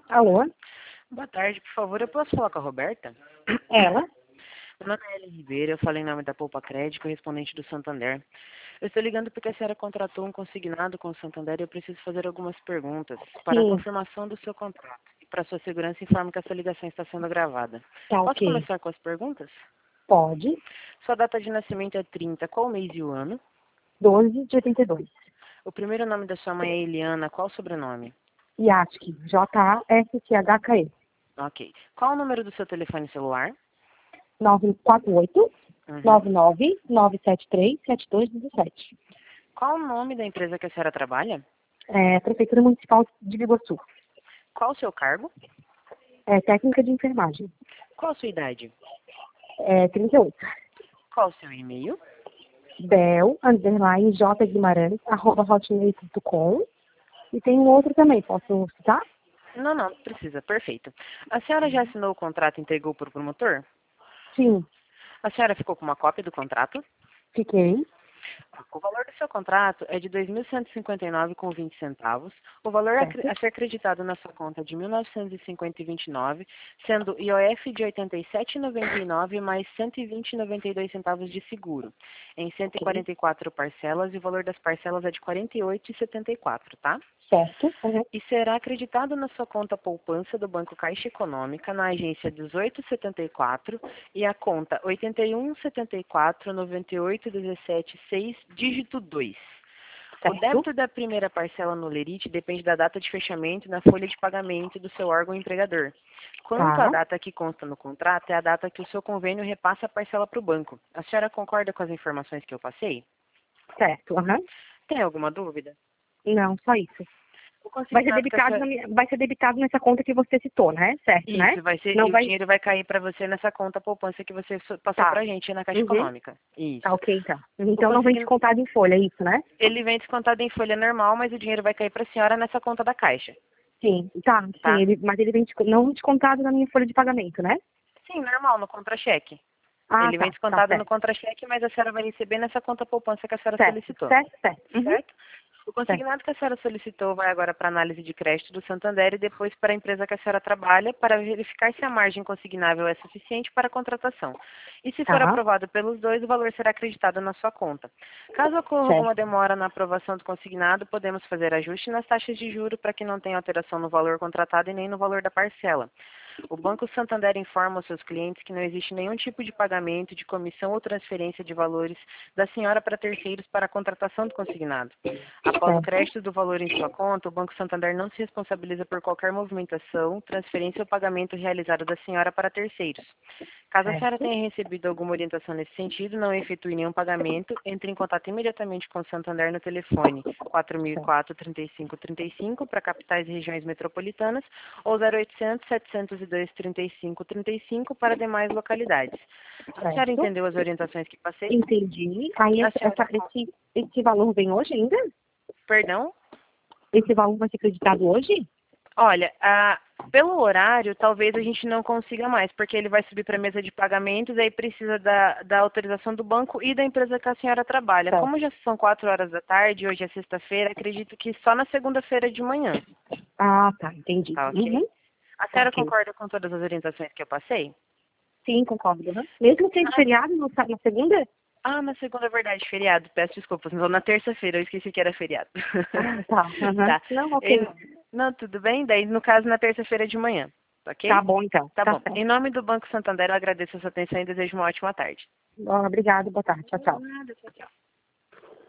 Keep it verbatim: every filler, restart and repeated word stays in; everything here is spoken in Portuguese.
Alô? Boa tarde, por favor, eu posso falar com a Roberta? Ela? Meu nome é Ellen Ribeiro, eu falei em nome da Poupa Crédito, correspondente do Santander. Eu estou ligando porque a senhora contratou um consignado com o Santander e eu preciso fazer algumas perguntas para a Sim, confirmação do seu contrato. E para sua segurança, informo que essa ligação está sendo gravada. tá Posso ok. começar com as perguntas? Pode. Sua data de nascimento é trinta, qual o mês e o ano? doze de oitenta e dois. O primeiro nome da sua mãe é Eliana, qual o sobrenome? Yaski. J A S C H K E. Ok. Qual o número do seu telefone celular? nove quatro oito, Uhum. nove nove, nove sete três, sete dois um sete. Qual o nome da empresa que a senhora trabalha? É, Prefeitura Municipal de Biguaçu. Qual o seu cargo? É, técnica de enfermagem. Qual a sua idade? É, trinta e oito. Qual o seu e-mail? Bel, underline, J Guimarães, arroba hotmail ponto com. E tem um outro também, posso citar? Não, não, não precisa. Perfeito. A senhora já assinou o contrato e entregou para o promotor? Sim, A senhora ficou com uma cópia do contrato? fiquei. O valor do seu contrato é de dois mil cento e cinquenta e nove reais e vinte centavos. O valor a cre- Certo. a ser acreditado na sua conta é de mil novecentos e cinquenta e vinte e nove, sendo I O F de oitenta e sete reais e noventa e nove mais cento e vinte reais e noventa e dois centavos de seguro, em cento e Ok. quarenta e quatro parcelas, e o valor das parcelas é de quarenta e oito reais e setenta e quatro, tá? Certo. Uhum. E será acreditado na sua conta poupança do Banco Caixa Econômica, na agência dezoito setenta e quatro e a conta oitenta e um setenta e quatro noventa e oito dezessete seis, dígito dois. O Certo. débito da primeira parcela no Lerite depende da data de fechamento na folha de pagamento do seu órgão empregador. Quanto à Tá. data que consta no contrato, é a data que o seu convênio repassa a parcela para o banco. A senhora concorda com as informações que eu passei? Certo. Uhum. Tem alguma dúvida? Não, só isso. O Vai ser consignado que a debitado senhora... na minha, vai ser debitado nessa conta que você citou, né? Certo, né? Isso, vai ser, Não e o vai. dinheiro vai cair para você nessa conta poupança que você so- passou Tá. para a gente na Caixa Uhum. Econômica. Tá Isso. ok, então. O Então não vem consign... descontado em folha, é isso, né? Ele vem descontado em folha normal, mas o dinheiro vai cair para a senhora nessa conta da Caixa, Sim. Tá, sim, tá? ele, mas ele vem desco- não descontado na minha folha de pagamento, né? Sim, normal, no contra-cheque. Ah, Ele vem tá, tá descontado no certo. contra-cheque, mas a senhora vai receber nessa conta poupança que a senhora Certo, solicitou, certo, certo. Uhum. certo? O Certo. consignado que a senhora solicitou vai agora para análise de crédito do Santander e depois para a empresa que a senhora trabalha para verificar se a margem consignável é suficiente para a contratação. E se for Tá, aprovado pelos dois, o valor será acreditado na sua conta. Caso ocorra alguma certo. demora na aprovação do consignado, podemos fazer ajuste nas taxas de juro para que não tenha alteração no valor contratado e nem no valor da parcela. O Banco Santander informa aos seus clientes que não existe nenhum tipo de pagamento, de comissão ou transferência de valores da senhora para terceiros para a contratação do consignado. Após o Certo, crédito do valor em sua conta, o Banco Santander não se responsabiliza por qualquer movimentação, transferência ou pagamento realizado da senhora para terceiros. Caso a senhora certo. tenha recebido alguma orientação nesse sentido, não efetue nenhum pagamento, entre em contato imediatamente com o Santander no telefone quatro mil e Certo. quatro, trinta e cinco trinta e cinco para capitais e regiões metropolitanas ou zero oitocentos, setecentos e dois, trinta e cinco trinta e cinco para demais localidades. A senhora Certo. entendeu as orientações que passei? Entendi. Aí A essa, senhora, essa- esse, esse valor vem hoje ainda? perdão? Esse valor vai ser acreditado hoje? Olha, a- pelo horário, talvez a gente não consiga mais, porque ele vai subir para a mesa de pagamentos, aí precisa da, da autorização do banco e da empresa que a senhora trabalha. Certo. Como já são quatro horas da tarde, hoje é sexta-feira, acredito que só na segunda-feira de manhã, Ah, tá, entendi. tá ok? Uhum. A Tá senhora ok. concorda com todas as orientações que eu passei? Sim, concordo. Uhum. Mesmo sendo Na- feriado no sa- na segunda? Ah, na segunda é verdade, feriado. Peço desculpas, não, na terça-feira, eu esqueci que era feriado. Ah, tá. Uhum. Tá. Não, ok. Em- Não, tudo bem? Daí, no caso, na terça-feira de manhã, tá Tá ok? bom, então. Tá Tá bom. certo. Em nome do Banco Santander, eu agradeço a sua atenção e desejo uma ótima tarde. Obrigada, boa tarde. Tchau, tchau. Nada, tchau, tchau.